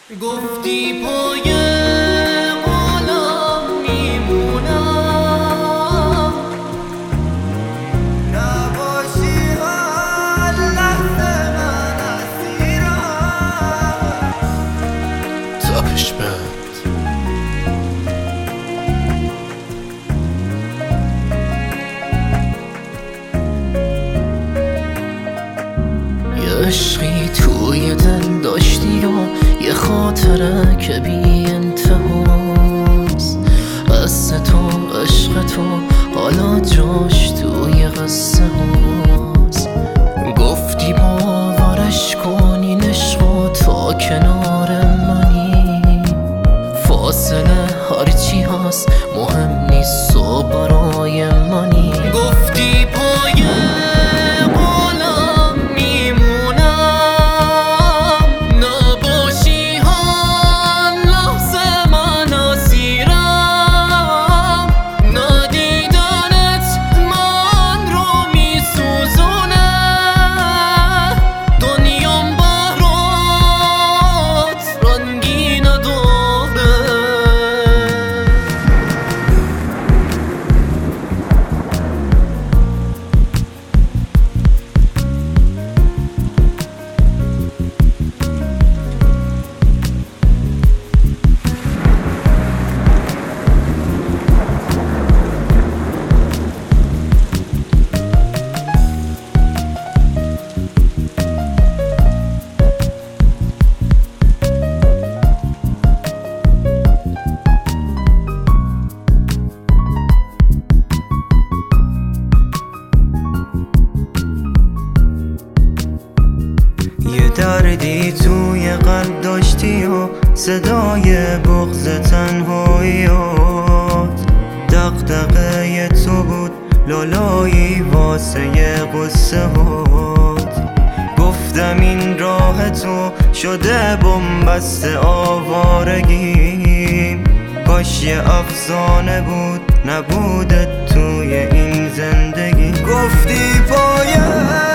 گفتی پای عالم میمونم، نباشی هر لحظه من اسیرم. تپش بند یه عشقی توی دل داشتی و یه خاطره که بی انتهاست. قصه تو عشق تو حالا جاش توی قصه هاست. گفتی باورش کنین عشق تا کنار منی، فاصله هرچی هست مهم نیست و برای منی. گفتی پای یه دردی توی قلب داشتی و صدای بغض تنهاییات، دغدغه تو بود لالایی واسه قصه هات. گفتم این راه تو شده بنبست آوارگی، کاش یه افسانه بود نبوده توی این زندگی. گفتی پای